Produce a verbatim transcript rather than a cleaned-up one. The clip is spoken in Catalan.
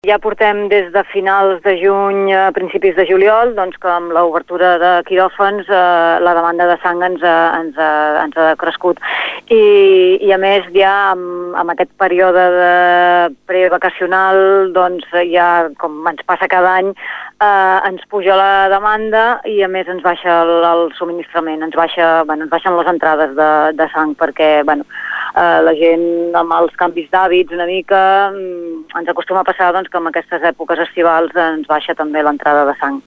Ja portem des de finals de juny a principis de juliol, doncs que amb l'obertura de quiròfans eh, la demanda de sang ens ha, ens ha, ens ha crescut. I, i a més ja amb, amb aquest període de prevacacional, doncs ja com ens passa cada any, eh, ens puja la demanda i a més ens baixa el, el subministrament, ens, baixa, bueno, ens baixen les entrades de, de sang perquè bueno, eh, la gent amb els canvis d'hàbits una mica ens acostuma a passar doncs, que en aquestes èpoques estivals ens baixa també l'entrada de sang.